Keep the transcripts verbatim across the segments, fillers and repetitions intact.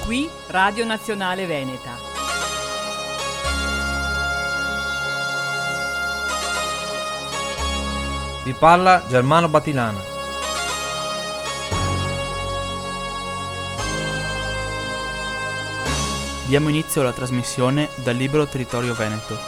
Qui Radio Nazionale Veneta. Vi parla Germano Batilana. Diamo inizio alla trasmissione dal Libero Territorio Veneto.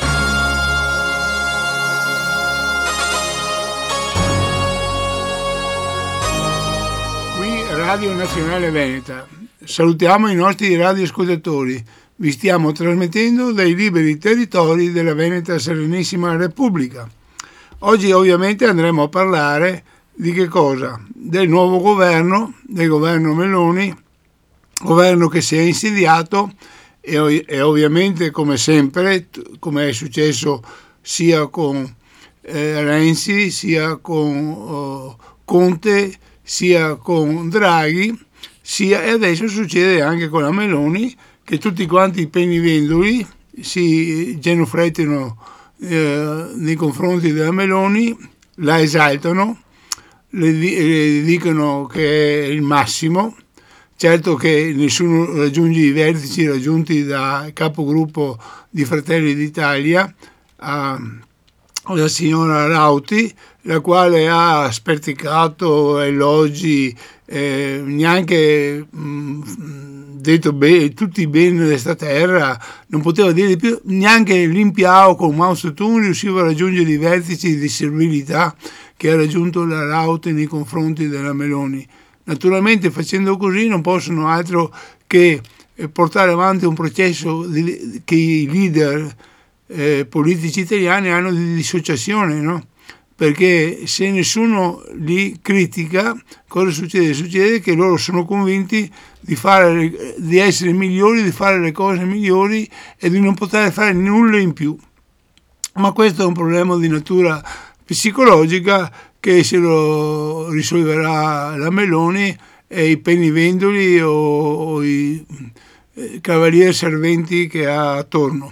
Qui Radio Nazionale Veneta. Salutiamo i nostri radioascoltatori. Vi stiamo trasmettendo dai liberi territori della Veneta Serenissima Repubblica. Oggi ovviamente andremo a parlare di che cosa? Del nuovo governo, del governo Meloni, governo che si è insediato e, e ovviamente come sempre, come è successo sia con eh, Renzi, sia con oh, Conte, sia con Draghi, sia e adesso succede anche con la Meloni, che tutti quanti i penivendoli si genuflettano eh, nei confronti della Meloni, la esaltano, le, le dicono che è il massimo. Certo che nessuno raggiunge i vertici raggiunti da capogruppo di Fratelli d'Italia, a, la signora Rauti, la quale ha sperticato elogi, eh, neanche mh, detto be- tutti i beni di questa terra, non poteva dire di più, neanche Limpiao con Mao Zedong riusciva a raggiungere i vertici di servilità che ha raggiunto la Rauti nei confronti della Meloni. Naturalmente facendo così non possono altro che portare avanti un processo di, che i leader eh, politici italiani hanno di dissociazione, no? Perché se nessuno li critica, cosa succede? Succede che loro sono convinti di, fare, di essere migliori, di fare le cose migliori e di non poter fare nulla in più. Ma questo è un problema di natura psicologica che se lo risolverà la Meloni e i penivendoli o, o i cavalieri serventi che ha attorno.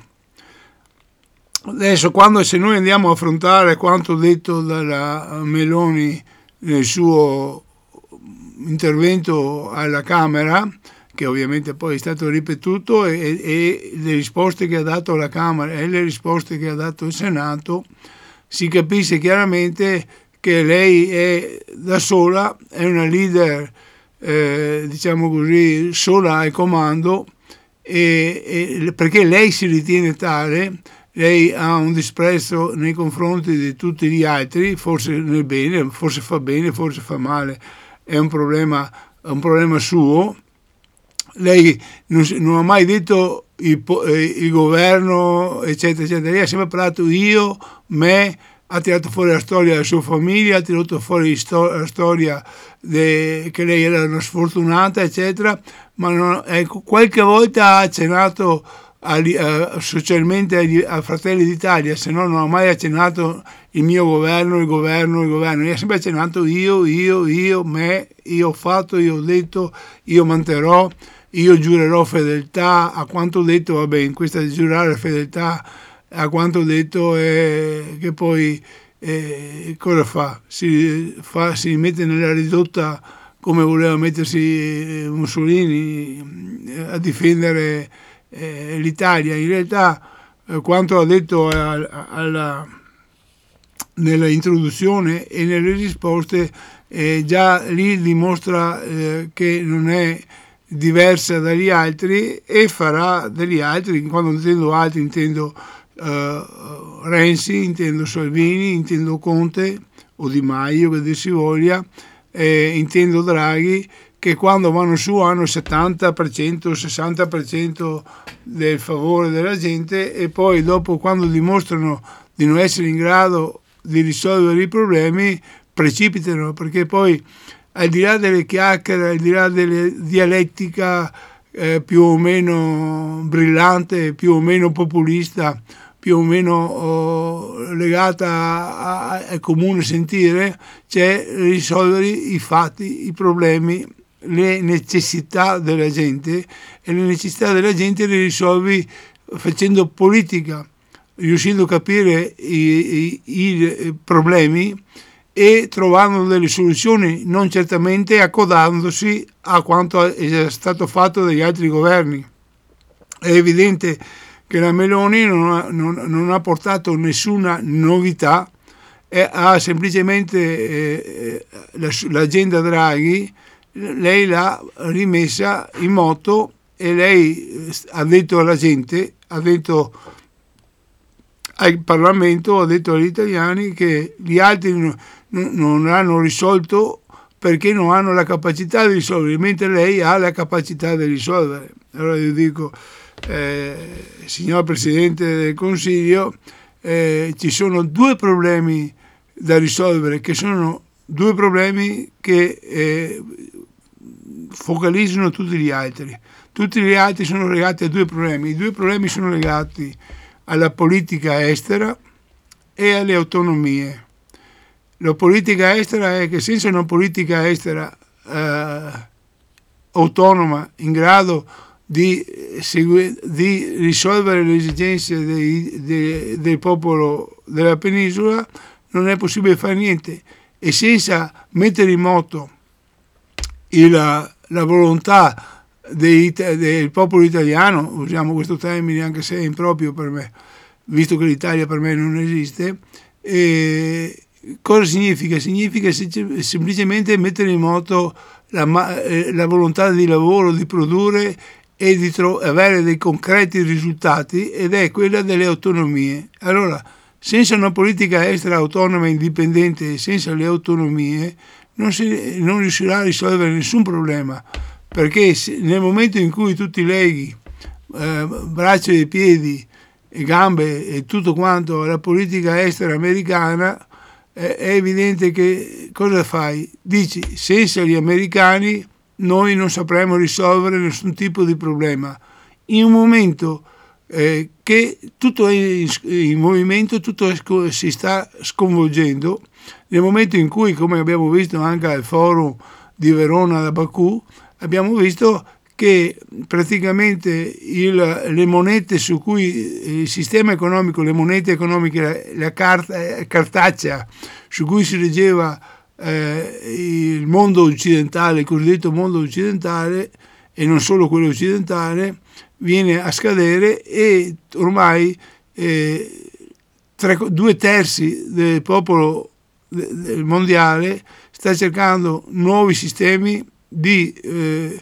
Adesso, quando se noi andiamo a affrontare quanto detto dalla Meloni nel suo intervento alla Camera, che ovviamente poi è stato ripetuto, e, e le risposte che ha dato alla Camera e le risposte che ha dato il Senato, si capisce chiaramente che lei è da sola, è una leader, eh, diciamo così, sola al comando, e, e, perché lei si ritiene tale. Lei ha un disprezzo nei confronti di tutti gli altri, forse nel bene, forse fa bene, forse fa male, è un problema, è un problema suo. Lei non, non ha mai detto il, il governo, eccetera, eccetera. Lei ha sempre parlato io, me, ha tirato fuori la storia della sua famiglia, ha tirato fuori la storia de, che lei era una sfortunata, eccetera, ma non, ecco, qualche volta ha accennato a, a, socialmente ai, a Fratelli d'Italia, se no non ha mai accennato il mio governo, il governo, il governo. Io ha sempre accennato io, io, io, me, io ho fatto, io ho detto, io manterrò, io giurerò fedeltà a quanto detto. Vabbè, in questa giurare fedeltà a quanto detto è che poi eh, cosa fa? Si, fa? si mette nella ridotta come voleva mettersi Mussolini a difendere eh, l'Italia. In realtà eh, quanto ha detto alla, alla, nella introduzione e nelle risposte eh, già lì dimostra eh, che non è diversa dagli altri e farà degli altri. Quando intendo altri intendo Uh, Renzi, intendo Salvini, intendo Conte o Di Maio, che dir si voglia, eh, intendo Draghi, che quando vanno su hanno il settanta per cento, sessanta per cento del favore della gente, e poi dopo, quando dimostrano di non essere in grado di risolvere i problemi, precipitano, perché poi al di là delle chiacchiere, al di là della dialettica eh, più o meno brillante, più o meno populista, più o meno oh, legata al comune sentire, c'è risolvere i fatti, i problemi, le necessità della gente, e le necessità della gente le risolvi facendo politica, riuscendo a capire i, i, i problemi e trovando delle soluzioni, non certamente accodandosi a quanto è stato fatto dagli altri governi. È evidente che la Meloni non ha, non, non ha portato nessuna novità, e ha semplicemente eh, l'agenda Draghi, lei l'ha rimessa in moto, e lei ha detto alla gente, ha detto al Parlamento, ha detto agli italiani che gli altri non, non hanno risolto perché non hanno la capacità di risolvere, mentre lei ha la capacità di risolvere. Allora io dico, eh, signor Presidente del Consiglio, eh, ci sono due problemi da risolvere, che sono due problemi che eh, focalizzano tutti gli altri. Tutti gli altri sono legati a due problemi. I due problemi sono legati alla politica estera e alle autonomie. La politica estera è che senza una politica estera eh, autonoma in grado di, segui, di risolvere le esigenze dei, de, del popolo della penisola non è possibile fare niente, e senza mettere in moto il, la volontà dei, del popolo italiano, usiamo questo termine anche se è improprio per me, visto che l'Italia per me non esiste, e cosa significa? Significa semplicemente mettere in moto la, la volontà di lavoro, di produrre e di tro- avere dei concreti risultati, ed è quella delle autonomie. Allora, senza una politica estera autonoma e indipendente, senza le autonomie, non, si, non riuscirà a risolvere nessun problema, perché se, nel momento in cui tu ti leghi eh, braccia e piedi e gambe e tutto quanto alla politica estera americana, eh, è evidente che cosa fai? Dici, senza gli americani noi non sapremo risolvere nessun tipo di problema. In un momento eh, che tutto è in, in movimento, tutto è, si sta sconvolgendo, nel momento in cui, come abbiamo visto anche al forum di Verona da Baku, abbiamo visto che praticamente il, le monete su cui il sistema economico, le monete economiche, la, la carta, cartacea su cui si reggeva eh, il mondo occidentale, il cosiddetto mondo occidentale, e non solo quello occidentale, viene a scadere, e ormai eh, tre, due terzi del popolo del mondiale sta cercando nuovi sistemi di eh,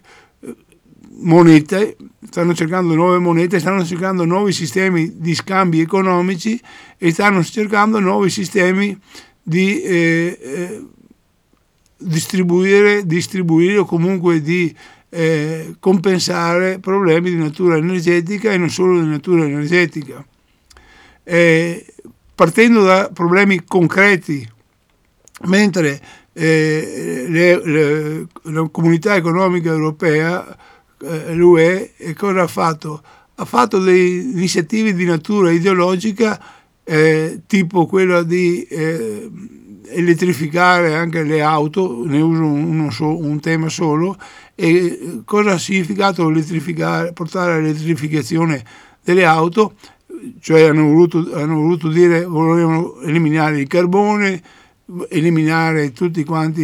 monete, stanno cercando nuove monete, stanno cercando nuovi sistemi di scambi economici, e stanno cercando nuovi sistemi di eh, eh, distribuire, distribuire o comunque di eh, compensare problemi di natura energetica, e non solo di natura energetica. Eh, partendo da problemi concreti, mentre eh, le, le, la comunità economica europea, eh, l'U E, cosa ha fatto? Ha fatto delle iniziative di natura ideologica, eh, tipo quella di eh, elettrificare anche le auto, ne uso uno so, un tema solo. E cosa ha significato elettrificare, portare all'elettrificazione delle auto? Cioè hanno voluto, hanno voluto dire, volevano eliminare il carbone, eliminare tutti quanti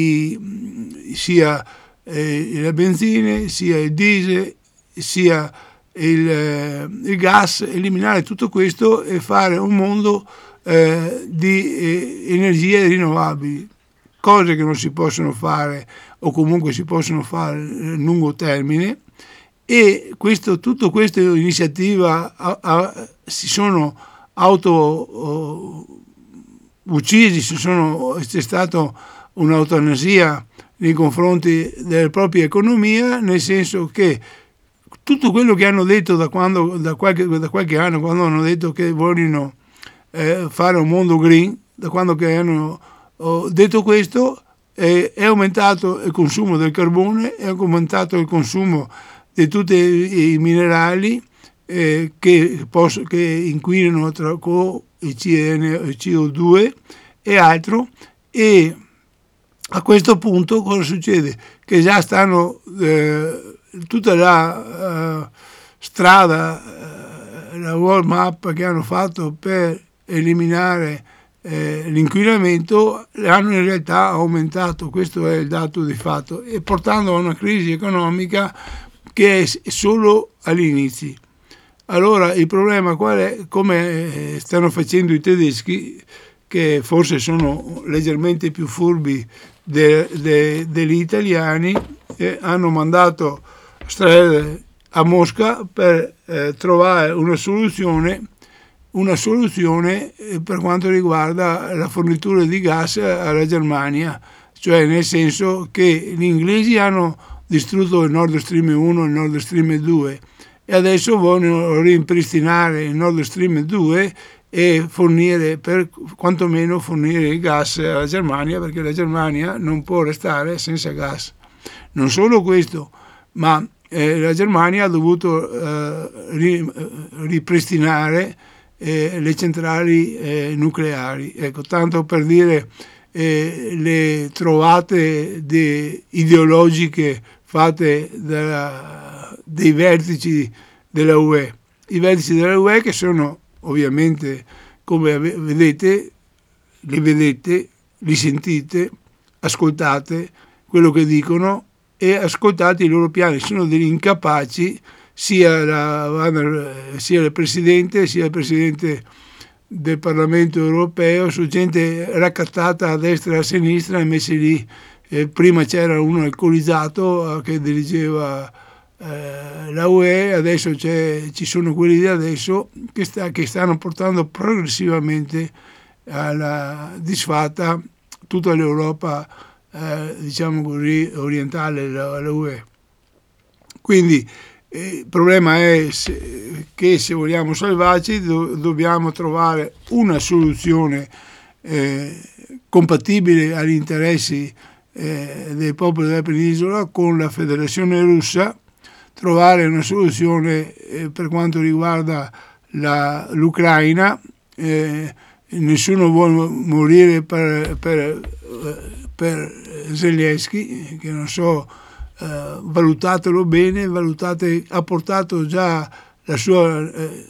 i, sia eh, le benzine, sia il diesel, sia il, eh, il gas, eliminare tutto questo e fare un mondo eh, di eh, energie rinnovabili, cose che non si possono fare, o comunque si possono fare a lungo termine. E questo, tutto questa iniziativa a, a, si sono auto oh, uccisi, si sono, c'è stata un'eutanasia nei confronti della propria economia, nel senso che tutto quello che hanno detto da, quando, da, qualche, da qualche anno, quando hanno detto che vogliono eh, fare un mondo green, da quando che hanno oh, detto questo, eh, è aumentato il consumo del carbone, è aumentato il consumo di tutti i minerali eh, che, posso, che inquinano tra il C O due e altro, e a questo punto cosa succede? Che già stanno eh, tutta la uh, strada, uh, la world map che hanno fatto per eliminare eh, l'inquinamento hanno in realtà aumentato, questo è il dato di fatto, e portando a una crisi economica che è solo agli inizi. Allora il problema qual è? Come stanno facendo i tedeschi, che forse sono leggermente più furbi de, de, degli italiani, eh, hanno mandato Strehler a Mosca per eh, trovare una soluzione, una soluzione eh, per quanto riguarda la fornitura di gas alla Germania, cioè nel senso che gli inglesi hanno distrutto il Nord Stream uno e il Nord Stream due e adesso vogliono ripristinare il Nord Stream due e fornire, per quantomeno fornire il gas alla Germania, perché la Germania non può restare senza gas. Non solo questo, ma eh, la Germania ha dovuto eh, ripristinare eh, le centrali eh, nucleari. Ecco, tanto per dire eh, le trovate de, ideologiche fatte da, dei vertici della U E. I vertici della U E che sono ovviamente, come vedete, li vedete, li sentite, ascoltate quello che dicono e ascoltate i loro piani. Sono degli incapaci, sia, la, sia il Presidente, sia il Presidente del Parlamento europeo, su gente raccattata a destra e a sinistra e messi lì. Eh, prima c'era uno alcolizzato eh, che dirigeva eh, la U E, adesso c'è, ci sono quelli di adesso che, sta, che stanno portando progressivamente alla disfatta tutta l'Europa, eh, diciamo così, orientale, la, la U E. Quindi eh, il problema è se, che se vogliamo salvarci do, dobbiamo trovare una soluzione eh, compatibile agli interessi Eh, dei popoli della penisola con la Federazione Russa, trovare una soluzione eh, per quanto riguarda la, l'Ucraina. Eh, nessuno vuole morire per, per, per Zelensky, che non so, eh, valutatelo bene, valutate, ha portato già la sua eh,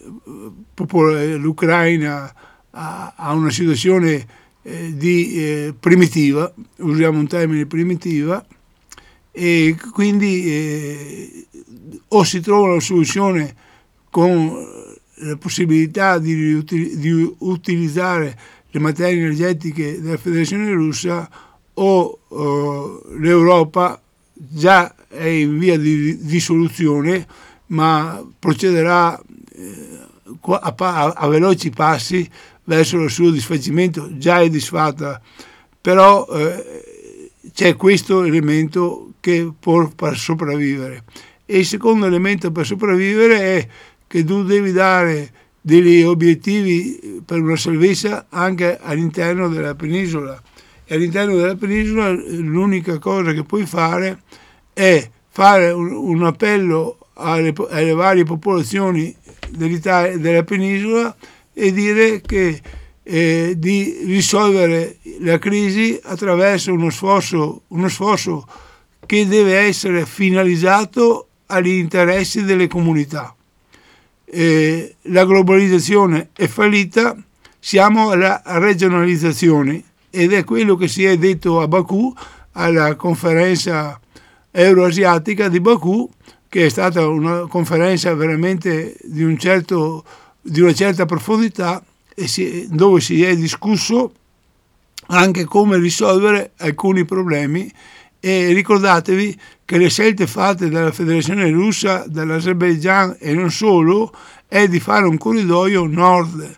l'Ucraina a, a una situazione di eh, primitiva, usiamo un termine primitiva, e quindi eh, o si trova una soluzione con la possibilità di, riutil- di utilizzare le materie energetiche della Federazione Russa o eh, l'Europa già è in via di dissoluzione, ma procederà eh, a, a, a veloci passi verso il suo disfacimento. Già è disfatta, però eh, c'è questo elemento che può per sopravvivere. E il secondo elemento per sopravvivere è che tu devi dare degli obiettivi per una salvezza anche all'interno della penisola, e all'interno della penisola l'unica cosa che puoi fare è fare un, un appello alle, alle varie popolazioni dell'Italia, della penisola, e dire che eh, di risolvere la crisi attraverso uno sforzo, uno sforzo che deve essere finalizzato agli interessi delle comunità. Eh, la globalizzazione è fallita, siamo alla regionalizzazione, ed è quello che si è detto a Baku, alla conferenza euroasiatica di Baku, che è stata una conferenza veramente di un certo di una certa profondità, e si, dove si è discusso anche come risolvere alcuni problemi. E ricordatevi che le scelte fatte dalla Federazione Russa, dall'Azerbaigian e non solo, è di fare un corridoio nord-sud,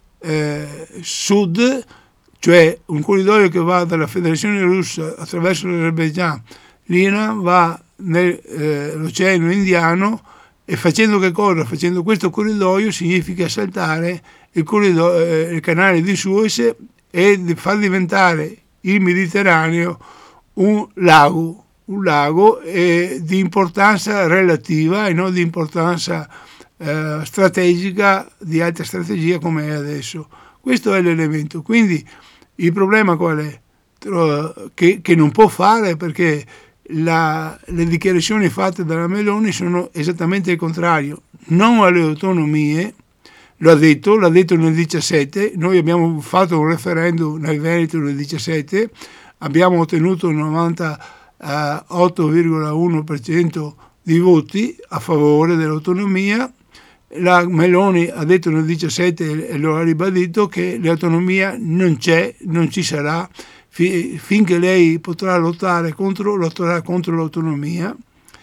eh, cioè un corridoio che va dalla Federazione Russa attraverso l'Azerbaigian, l'Iran va nell'Oceano eh, Indiano. E facendo che cosa? Facendo questo corridoio significa saltare il, corridoio, eh, il canale di Suez e far diventare il Mediterraneo un lago, un lago eh, di importanza relativa e non di importanza eh, strategica, di alta strategia come è adesso. Questo è l'elemento. Quindi il problema qual è? Che, che non può fare, perché La, le dichiarazioni fatte dalla Meloni sono esattamente il contrario: non alle autonomie, l'ha detto, l'ha detto nel diciassette, noi abbiamo fatto un referendum nel Veneto nel diciassette, abbiamo ottenuto il novantotto virgola uno per cento di voti a favore dell'autonomia. La Meloni ha detto nel diciassette e lo ha ribadito che l'autonomia non c'è, non ci sarà fi, finché lei potrà lottare contro, lotterà contro l'autonomia,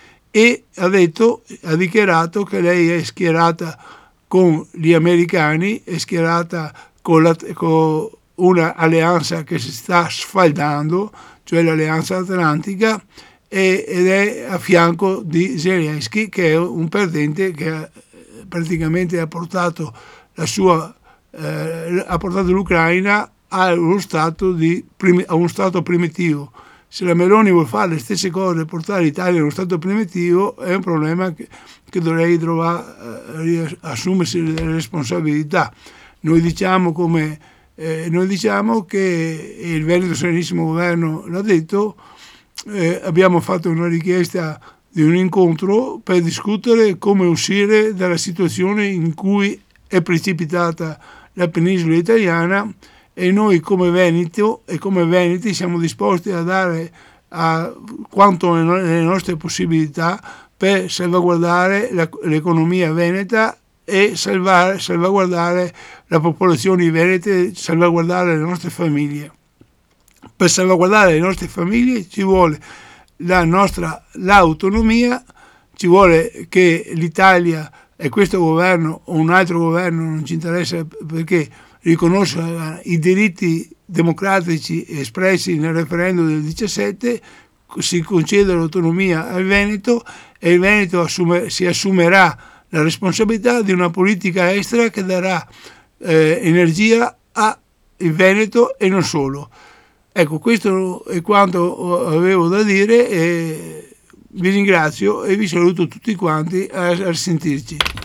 e ha detto, ha dichiarato che lei è schierata con gli americani, è schierata con, la, con una alleanza che si sta sfaldando, cioè l'alleanza atlantica, e, ed è a fianco di Zelensky, che è un perdente che praticamente ha portato la sua eh, ha portato l'Ucraina a uno stato di a uno stato primitivo. Se la Meloni vuole fare le stesse cose, portare l'Italia a uno stato primitivo, è un problema che, che dovrei trovare eh, assumersi le responsabilità. Noi diciamo come eh, noi diciamo che il Veneto Serenissimo Governo l'ha detto, eh, abbiamo fatto una richiesta di un incontro per discutere come uscire dalla situazione in cui è precipitata la penisola italiana, e noi come Veneto e come Veneti siamo disposti a dare a quanto le nostre possibilità per salvaguardare la, l'economia veneta e salvare, salvaguardare la popolazione venete, salvaguardare le nostre famiglie. Per salvaguardare le nostre famiglie ci vuole la nostra l'autonomia, ci vuole che l'Italia e questo governo o un altro governo, non ci interessa, perché riconosca i diritti democratici espressi nel referendum del diciassette, si concede l'autonomia al Veneto e il Veneto assume, si assumerà la responsabilità di una politica estera che darà eh, energia al Veneto e non solo. Ecco, questo è quanto avevo da dire, e vi ringrazio e vi saluto tutti quanti, a, a sentirci.